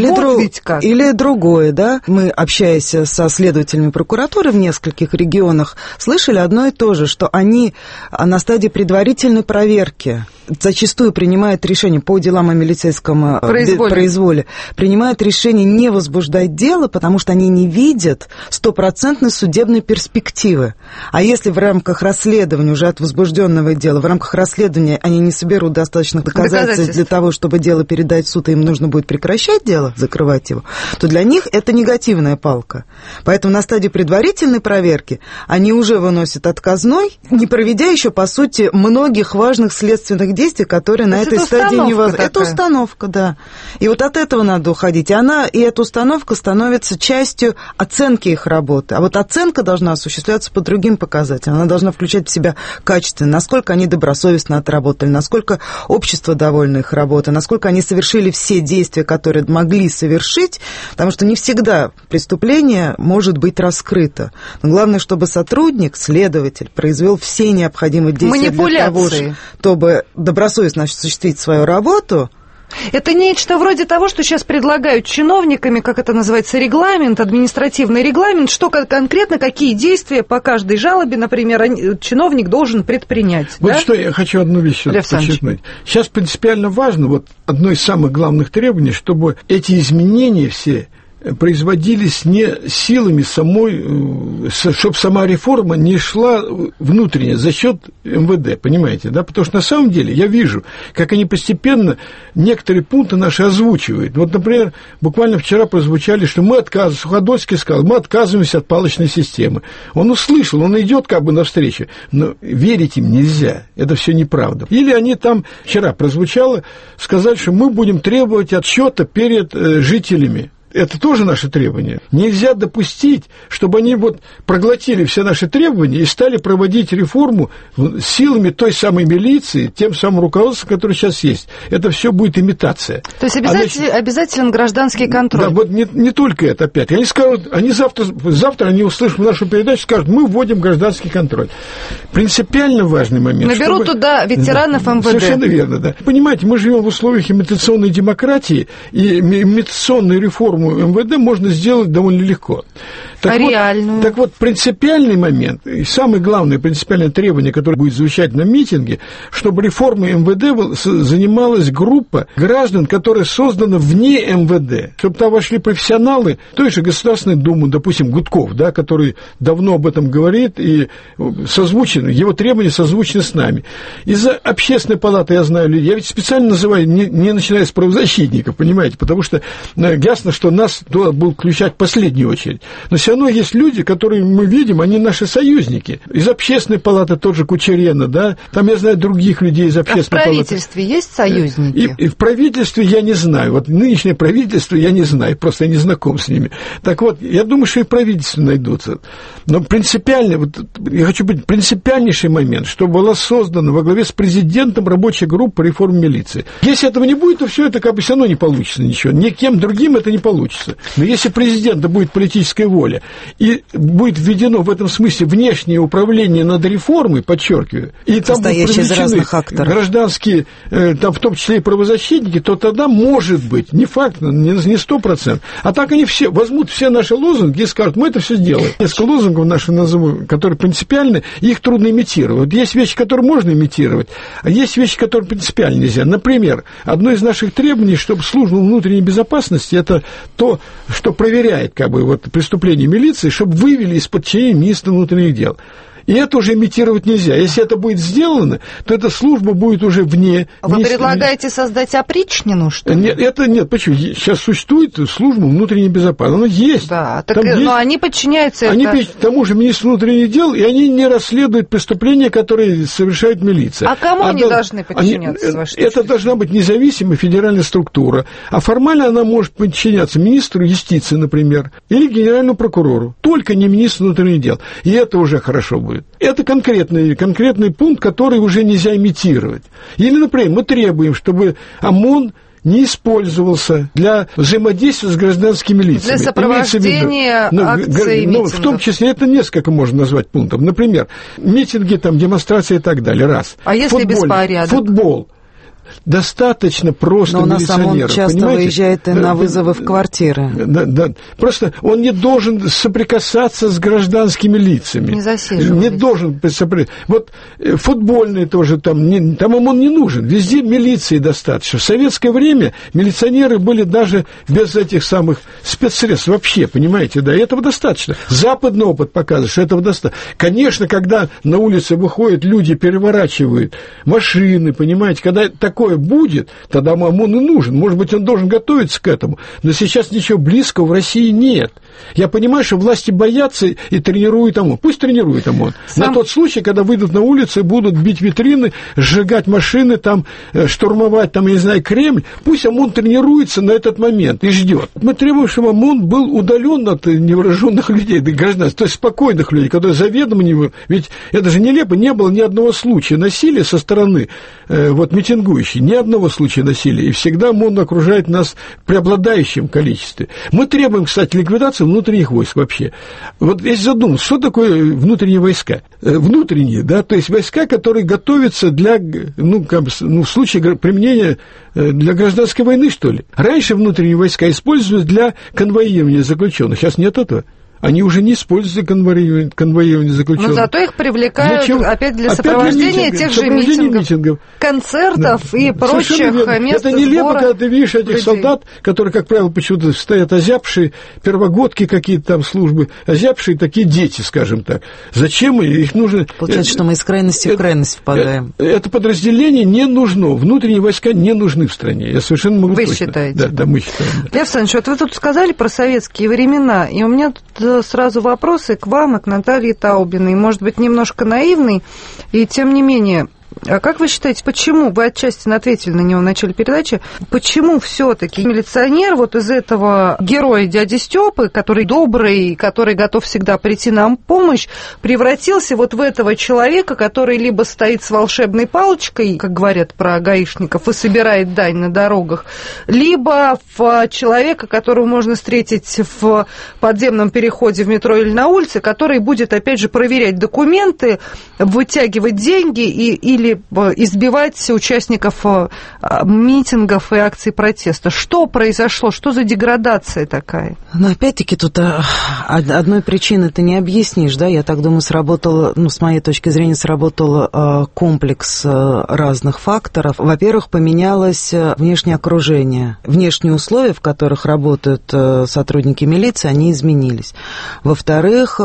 S2: Или другое, да? Мы, общаясь со следователями прокуратуры в нескольких регионах, слышали одно и то же, что они на стадии предварительной проверки зачастую принимают решение по делам о милицейском произволе, принимают решение не возбуждать дело, потому что они не видят стопроцентной судебной перспективы. А если в рамках расследования, уже от возбужденного дела, в рамках расследования они не соберут достаточных доказательств для того, чтобы дело передать в суд, и им нужно будет прекращать дело, закрывать его, то для них это негативная палка. Поэтому на стадии предварительной проверки они уже выносят отказной, не проведя еще, по сути, многих важных следственных действий, которые на этой стадии невозможны. Это установка, да. И вот от этого надо уходить. И эта установка становится частью оценки их работы. А вот оценка должна осуществляться по другим показателям. Она должна включать в себя качество, насколько они добросовестно отработали, насколько общество довольно их работой, насколько они совершили все действия, которые могли совершить, потому что не всегда преступление может быть раскрыто. Но главное, чтобы сотрудник, следователь, произвел все необходимые действия для того, чтобы добросовестно осуществить свою работу.
S1: Это нечто вроде того, что сейчас предлагают чиновниками, как это называется, регламент, административный регламент, что конкретно, какие действия по каждой жалобе, например, чиновник должен предпринять.
S3: Вот да? Что я хочу одну вещь подчеркнуть. Сейчас принципиально важно, одно из самых главных требований, чтобы эти изменения все производились не силами самой, чтобы сама реформа не шла внутренне за счет МВД, понимаете, да? Потому что на самом деле я вижу, как они постепенно некоторые пункты наши озвучивают. Вот, например, буквально вчера прозвучали, что мы отказываемся, Суходольский сказал, мы отказываемся от палочной системы. Он услышал, он идет как бы навстречу, но верить им нельзя, это все неправда. Или они там, вчера прозвучало, сказали, что мы будем требовать отчета перед жителями. Это тоже наше требование. Нельзя допустить, чтобы они проглотили все наши требования и стали проводить реформу силами той самой милиции, тем самым руководством, которое сейчас есть. Это все будет имитация.
S1: То есть обязателен гражданский контроль.
S3: Да, не только это опять. Они скажут, завтра они услышат нашу передачу, скажут, мы вводим гражданский контроль. Принципиально важный момент.
S1: Наберут туда ветеранов МВД.
S3: Совершенно верно, да. Понимаете, мы живем в условиях имитационной демократии, и имитационную реформу МВД можно сделать довольно легко.
S1: Реальную?
S3: Так вот, принципиальный момент, и самое главное принципиальное требование, которое будет звучать на митинге, чтобы реформой МВД занималась группа граждан, которая создана вне МВД, чтобы там вошли профессионалы той же Государственной Думы, допустим, Гудков, да, который давно об этом говорит, и созвучен, его требования созвучны с нами. Из-за Общественной палаты я знаю людей, я ведь специально называю, не начиная с правозащитников, понимаете, потому что ясно, что нас туда будут включать в последнюю очередь. Но все равно есть люди, которые мы видим, они наши союзники. Из Общественной палаты тот же Кучерена, да, там я знаю других людей из Общественной палаты.
S1: А в правительстве есть союзники?
S3: И в правительстве я не знаю. Вот нынешнее правительство я не знаю, просто я не знаком с ними. Так вот, я думаю, что и в правительстве найдутся. Но принципиально, я хочу быть принципиальнейший момент, чтобы была создана во главе с президентом рабочая группа реформы милиции. Если этого не будет, то все это как бы все равно не получится ничего. Никем другим это не получится. получится. Но если президента будет политическая воля и будет введено в этом смысле внешнее управление над реформой, подчеркиваю, и там будут привлечены гражданские, там в том числе и правозащитники, то тогда, может быть, не факт, не 100%, а так они все возьмут все наши лозунги и скажут, мы это все сделаем. Несколько лозунгов наши назову, которые принципиальны, их трудно имитировать. Вот есть вещи, которые можно имитировать, а есть вещи, которые принципиально нельзя. Например, одно из наших требований, чтобы служба внутренней безопасности, это то, что проверяет преступления милиции, чтобы вывели из подчинения министра внутренних дел. И это уже имитировать нельзя. Если это будет сделано, то эта служба будет уже вне...
S1: Вы предлагаете создать опричнину, что ли?
S3: Нет, почему? Сейчас существует служба внутренней безопасности. Она есть.
S1: Да, но они подчиняются...
S3: Они тому же министру внутренних дел, и они не расследуют преступления, которые совершает милиция.
S1: А кому они должны подчиняться, с вашей точки?
S3: Это должна быть независимая федеральная структура. А формально она может подчиняться министру юстиции, например, или генеральному прокурору. Только не министру внутренних дел. И это уже хорошо будет. Это конкретный пункт, который уже нельзя имитировать. Или, например, мы требуем, чтобы ОМОН не использовался для взаимодействия с гражданскими лицами.
S1: Для сопровождения акций и митингов.
S3: В том числе это несколько можно назвать пунктов. Например, митинги, демонстрации и так далее. Раз.
S1: А если беспорядок?
S3: Футбол. Достаточно просто милиционеров.
S2: Но у нас ОМОН часто выезжает на вызовы в квартиры.
S3: Да. Просто он не должен соприкасаться с гражданскими лицами.
S1: Не засиживать.
S3: Не должен соприкасаться. Вот футбольные тоже там ОМОН не нужен. Везде милиции достаточно. В советское время милиционеры были даже без этих самых спецсредств вообще, понимаете, да, и этого достаточно. Западный опыт показывает, что этого достаточно. Конечно, когда на улице выходят люди, переворачивают машины, понимаете, когда такое будет, тогда ОМОН и нужен. Может быть, он должен готовиться к этому. Но сейчас ничего близкого в России нет. Я понимаю, что власти боятся и тренируют ОМОН. Пусть тренируют ОМОН. На тот случай, когда выйдут на улицы, будут бить витрины, сжигать машины, штурмовать, я не знаю, Кремль. Пусть ОМОН тренируется на этот момент и ждет. Мы требуем, чтобы ОМОН был удален от невооруженных людей, гражданских, то есть спокойных людей, которые заведомо не... Ведь это же нелепо, не было ни одного случая насилия со стороны митингующих, ни одного случая насилия. И всегда ОМОН окружает нас в преобладающем количестве. Мы требуем, кстати, ликвидации внутренних войск вообще. Вот если задуматься, что такое внутренние войска? Внутренние, да, то есть войска, которые готовятся для, в случае применения для гражданской войны, что ли. Раньше внутренние войска использовались для конвоирования заключенных, сейчас нет этого. Они уже не используют конвоирование заключенных.
S1: Но зато их привлекают опять для сопровождения тех же митингов, концертов и прочих мест
S3: Это нелепо, когда ты видишь этих солдат, которые, как правило, почему-то стоят озябшие, первогодки какие-то там службы, озябшие такие дети, скажем так. Зачем их нужно...
S2: Получается, что мы из крайности в крайность впадаем.
S3: Это подразделение не нужно, внутренние войска не нужны в стране. Я совершенно могу
S1: Вы
S3: точно.
S1: считаете?
S3: Да, мы считаем. Да.
S1: Лев Александрович, вот вы тут сказали про советские времена, и у меня тут сразу вопросы к вам и к Наталье Таубиной. Может быть, немножко наивный, и тем не менее... А как вы считаете, почему, вы отчасти ответили на него в начале передачи, почему все-таки милиционер вот из этого героя дяди Степы, который добрый, который готов всегда прийти нам в помощь, превратился вот в этого человека, который либо стоит с волшебной палочкой, как говорят про гаишников, и собирает дань на дорогах, либо в человека, которого можно встретить в подземном переходе в метро или на улице, который будет, опять же, проверять документы, вытягивать деньги или избивать участников митингов и акций протеста. Что произошло? Что за деградация такая?
S2: Но опять-таки тут одной причины ты не объяснишь, да? Я так думаю, сработал, с моей точки зрения, сработал комплекс разных факторов. Во-первых, поменялось внешнее окружение. Внешние условия, в которых работают сотрудники милиции, они изменились. Во-вторых,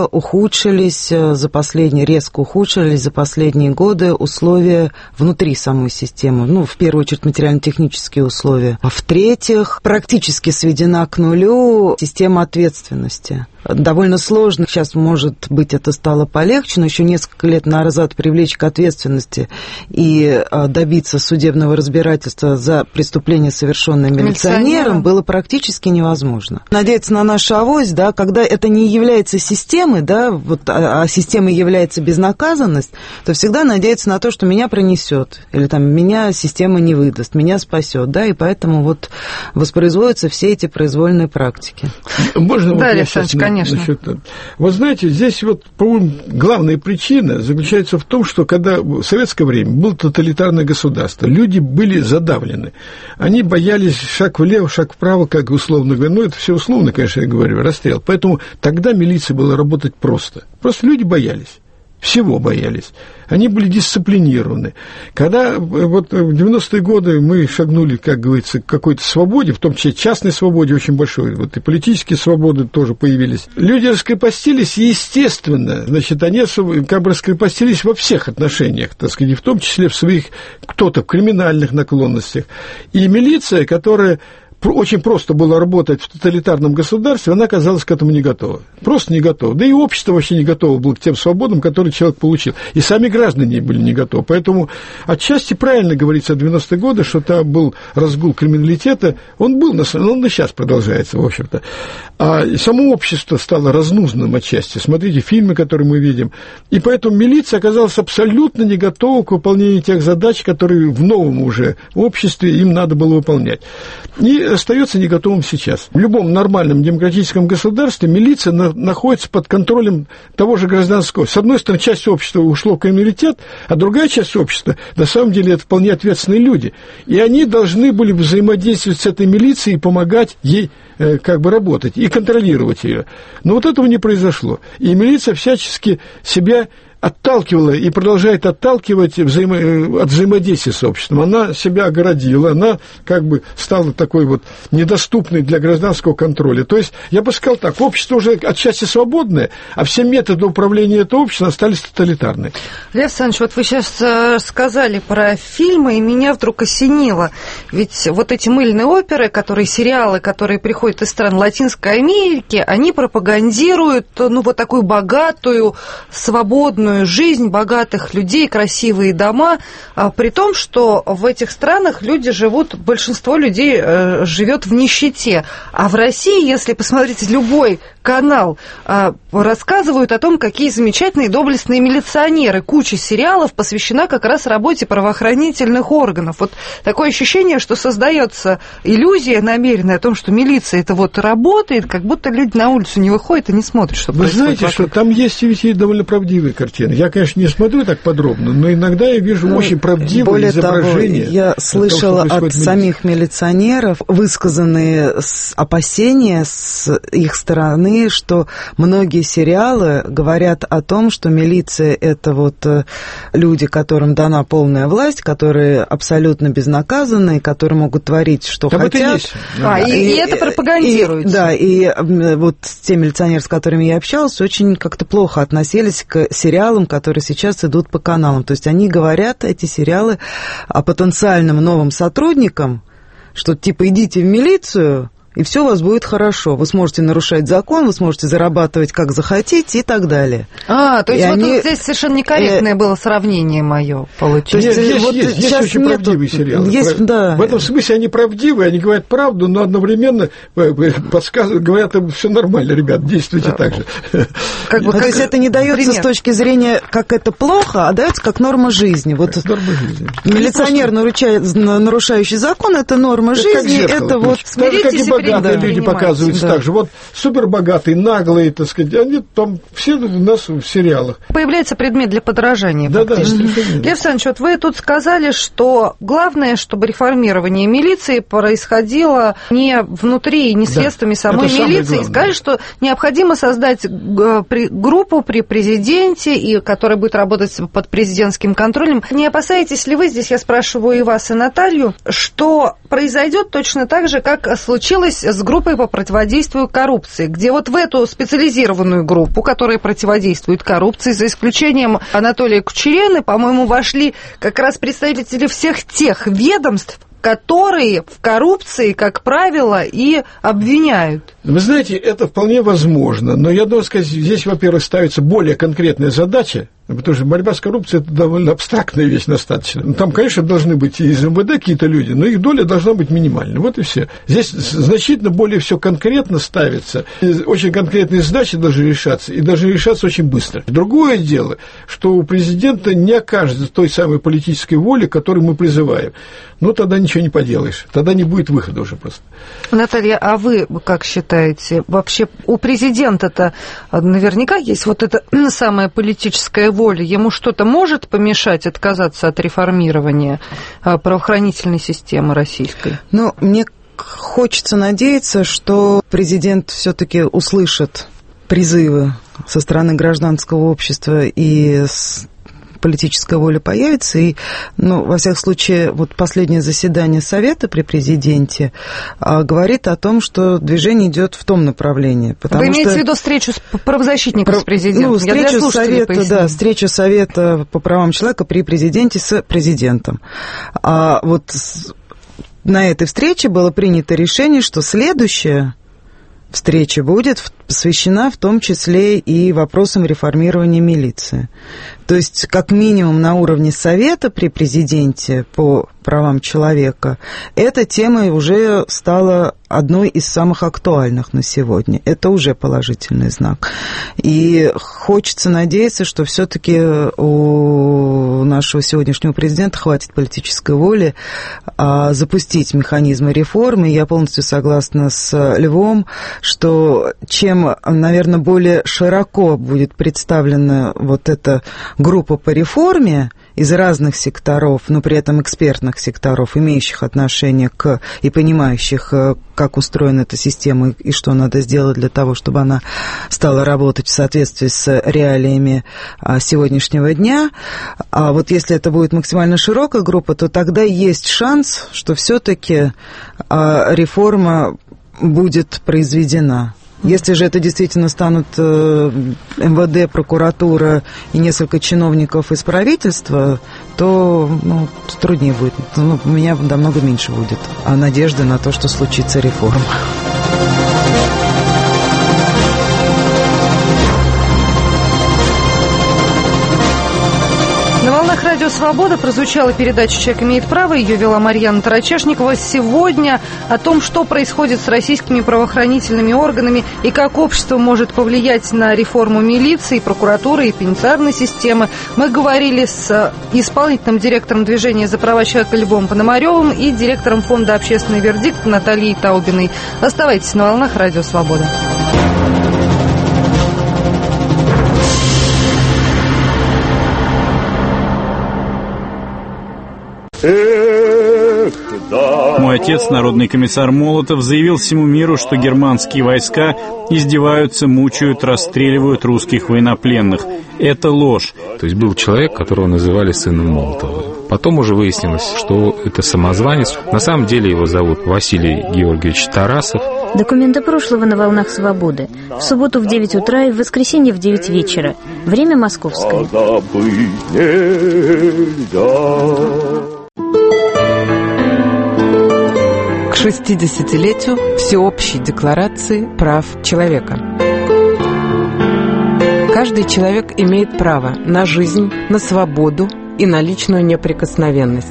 S2: резко ухудшились за последние годы условия внутри самой системы, в первую очередь материально-технические условия. А в-третьих, практически сведена к нулю система ответственности. довольно сложно. Сейчас, может быть, это стало полегче, но еще несколько лет назад привлечь к ответственности и добиться судебного разбирательства за преступление, совершенное милиционером, было практически невозможно. Надеяться на нашу авось, да, когда это не является системой, да, вот, а системой является безнаказанность, то всегда надеяться на то, что меня пронесет, или там меня система не выдаст, меня спасет, да, и поэтому вот воспроизводятся все эти произвольные практики.
S3: Можно
S1: да,
S3: вот
S1: Александр, конечно.
S3: Вы знаете, здесь вот, по-моему, главная причина заключается в том, что когда в советское время было тоталитарное государство, люди были задавлены. Они боялись шаг влево, шаг вправо, как условно говоря. Ну, это все условно, конечно, я говорю, расстрел. Поэтому тогда милиция была работать просто. Просто люди боялись. Всего боялись. Они были дисциплинированы. Когда вот в 90-е годы мы шагнули, как говорится, к какой-то свободе, в том числе частной свободе очень большой, вот и политические свободы тоже появились, люди раскрепостились, и, естественно, значит, они как бы раскрепостились во всех отношениях, так сказать, в том числе в своих, кто-то в криминальных наклонностях. И милиция, которая очень просто было работать в тоталитарном государстве, она оказалась к этому не готова. Просто не готова. Да и общество вообще не готово было к тем свободам, которые человек получил. И сами граждане были не готовы. Поэтому отчасти правильно говорится о 90-е годы, что там был разгул криминалитета. Он был, он и сейчас продолжается, в общем-то. А само общество стало разнузданным отчасти. Смотрите фильмы, которые мы видим. И поэтому милиция оказалась абсолютно не готова к выполнению тех задач, которые в новом уже обществе им надо было выполнять. И остается не готовым сейчас. В любом нормальном демократическом государстве милиция находится под контролем того же гражданского. С одной стороны, часть общества ушла в криминалитет, а другая часть общества, на самом деле, это вполне ответственные люди. И они должны были взаимодействовать с этой милицией и помогать ей как бы работать и контролировать ее. Но вот этого не произошло. И милиция всячески себя отталкивала и продолжает отталкивать от взаимодействия с обществом. Она себя огородила, она как бы стала такой вот недоступной для гражданского контроля. То есть, я бы сказал так, общество уже отчасти свободное, а все методы управления этого общества остались тоталитарные.
S1: Лев Александрович, вот вы сейчас сказали про фильмы, и меня вдруг осенило. Ведь вот эти мыльные оперы, сериалы, которые приходят из стран Латинской Америки, они пропагандируют, вот такую богатую, свободную жизнь богатых людей, красивые дома, при том, что в этих странах люди живут, большинство людей живет в нищете. А в России, если посмотреть любой канал, рассказывают о том, какие замечательные доблестные милиционеры. Куча сериалов посвящена как раз работе правоохранительных органов. Вот такое ощущение, что создается иллюзия намеренная о том, что милиция это вот работает, как будто люди на улицу не выходят и не смотрят, что происходит.
S3: Вы знаете, что там есть ведь довольно правдивые картины. Я, конечно, не смотрю так подробно, но иногда я вижу очень правдивые изображения.
S2: Того, я слышала от самих милиционеров высказанные опасения с их стороны, что многие сериалы говорят о том, что милиция – это вот люди, которым дана полная власть, которые абсолютно безнаказанные, которые могут творить, что хотят.
S1: И это пропагандируется.
S2: Да, и вот те милиционеры, с которыми я общалась, очень как-то плохо относились к сериалам, которые сейчас идут по каналам. То есть они говорят, эти сериалы, о потенциальным новым сотрудникам, что типа идите в милицию, и все у вас будет хорошо. Вы сможете нарушать закон, вы сможете зарабатывать как захотите и так далее.
S1: То есть вот здесь совершенно некорректное было сравнение мое получилось.
S3: Есть очень правдивые сериалы. В этом смысле они правдивые, они говорят правду, но одновременно подсказывают, говорят, все нормально, ребят, действуйте так же.
S2: То есть это не дается с точки зрения, как это плохо, а дается как норма жизни. Вот милиционер, нарушающий закон, это норма жизни, это вот...
S3: Богатые люди показываются так же. Вот супербогатые, наглые, так сказать, они там все у нас в сериалах.
S1: Появляется предмет для подражания.
S3: Да.
S1: Лев Александрович, вот вы тут сказали, что главное, чтобы реформирование милиции происходило не внутри, не средствами самой милиции. И сказали, что необходимо создать группу при президенте, которая будет работать под президентским контролем. Не опасаетесь ли вы, здесь я спрашиваю и вас, и Наталью, что произойдет точно так же, как случилось с группой по противодействию коррупции, где вот в эту специализированную группу, которая противодействует коррупции, за исключением Анатолия Кучеренко, по-моему, вошли как раз представители всех тех ведомств, которые в коррупции, как правило, и обвиняют.
S3: Вы знаете, это вполне возможно, но я должен сказать, здесь, во-первых, ставится более конкретная задача, потому что борьба с коррупцией – это довольно абстрактная вещь достаточно. Там, конечно, должны быть и из МВД какие-то люди, но их доля должна быть минимальной. Вот и все. Здесь значительно более все конкретно ставится, и очень конкретные задачи должны решаться, и должны решаться очень быстро. Другое дело, что у президента не окажется той самой политической воли, к которой мы призываем. Ну, тогда ничего не поделаешь, тогда не будет выхода уже просто.
S1: Наталья, а вы как считаете, вообще у президента-то наверняка есть вот эта самая политическая воля, ему что-то может помешать отказаться от реформирования правоохранительной системы российской?
S2: Ну, мне хочется надеяться, что президент все-таки услышит призывы со стороны гражданского общества и политическая воля появится, и, ну, во всяком случае, вот последнее заседание Совета при президенте говорит о том, что движение идет в том направлении.
S1: Вы имеете в виду встречу с правозащитником с президентом?
S2: Ну, встречу Совета по правам человека при президенте с президентом. А вот на этой встрече было принято решение, что следующая встреча будет посвящена в том числе и вопросам реформирования милиции. То есть, как минимум, на уровне Совета при президенте по правам человека эта тема уже стала одной из самых актуальных на сегодня. Это уже положительный знак. И хочется надеяться, что все-таки у нашего сегодняшнего президента хватит политической воли запустить механизмы реформы. Я полностью согласна с Львом, что чем, наверное, более широко будет представлена вот эта группа по реформе из разных секторов, но при этом экспертных секторов, имеющих отношение к и понимающих, как устроена эта система и что надо сделать для того, чтобы она стала работать в соответствии с реалиями сегодняшнего дня. А вот если это будет максимально широкая группа, то тогда есть шанс, что все-таки реформа будет произведена. Если же это действительно станут МВД, прокуратура и несколько чиновников из правительства, то труднее будет. У меня намного меньше будет надежды на то, что случится реформа.
S1: Радио «Свобода» прозвучала передача «Человек имеет право». Ее вела Марьяна Тарачешникова. Сегодня о том, что происходит с российскими правоохранительными органами и как общество может повлиять на реформу милиции, прокуратуры и пенитенциарной системы, мы говорили с исполнительным директором движения за права человека Львом Пономаревым и директором фонда «Общественный вердикт» Натальей Таубиной. Оставайтесь на волнах Радио «Свобода».
S7: Мой отец, народный комиссар Молотов, заявил всему миру, что германские войска издеваются, мучают, расстреливают русских военнопленных. Это ложь.
S8: То есть был человек, которого называли сыном Молотова. Потом уже выяснилось, что это самозванец. На самом деле его зовут Василий Георгиевич Тарасов.
S9: Документы прошлого на волнах «Свободы». В субботу в 9 утра и в воскресенье в 9 вечера. Время московское.
S10: К 60-летию Всеобщей декларации прав человека. Каждый человек имеет право на жизнь, на свободу и на личную неприкосновенность.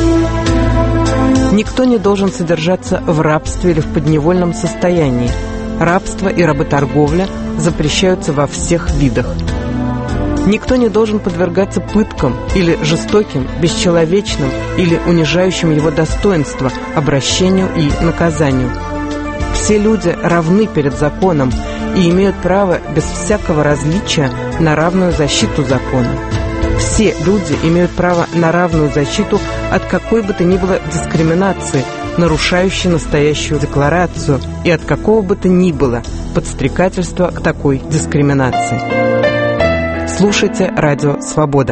S10: Никто не должен содержаться в рабстве или в подневольном состоянии. Рабство и работорговля запрещаются во всех видах. Никто не должен подвергаться пыткам или жестоким, бесчеловечным или унижающим его достоинство, обращению и наказанию. Все люди равны перед законом и имеют право без всякого различия на равную защиту закона. Все люди имеют право на равную защиту от какой бы то ни было дискриминации, нарушающей настоящую декларацию, и от какого бы то ни было подстрекательства к такой дискриминации. Слушайте Радио «Свобода».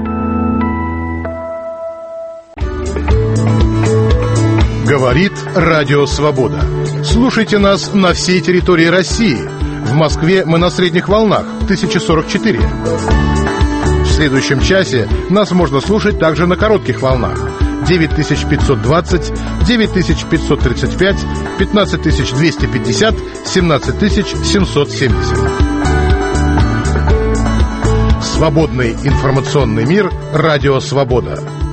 S11: Говорит Радио «Свобода». Слушайте нас на всей территории России. В Москве мы на средних волнах 1044. В следующем часе нас можно слушать также на коротких волнах 9520, 9535, 15250, 17770. Свободный информационный мир. Радио «Свобода».